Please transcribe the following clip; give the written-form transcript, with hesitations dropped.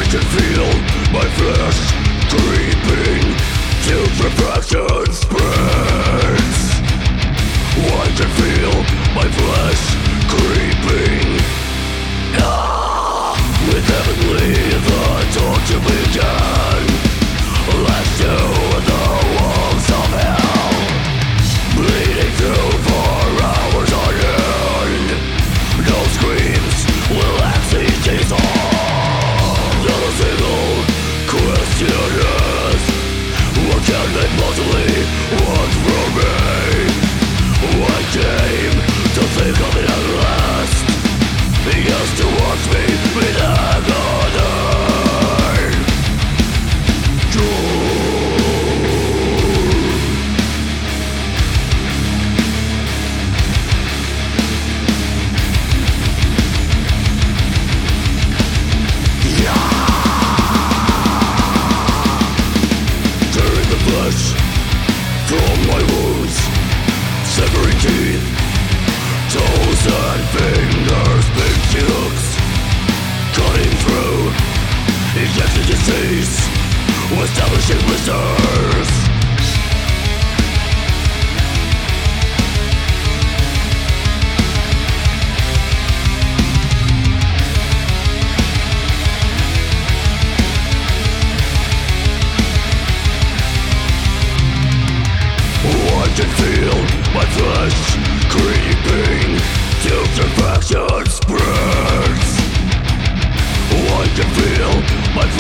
can feel my flesh creeping till perfection spreads. I can feel my flesh creeping. With heavenly the torture began. Let's do the walls of hell, bleeding through for hours on end. No screams will actually chase on. The single question is, what can they possibly want from me? I came to think of it at last. He used to watch me in agony. Tearing the flesh from my wounds, severing teeth, toes and fingers, big chunks, cutting through, injecting disease, establishing blisters. I can feel my flesh creeping till perfection spreads. I can feel my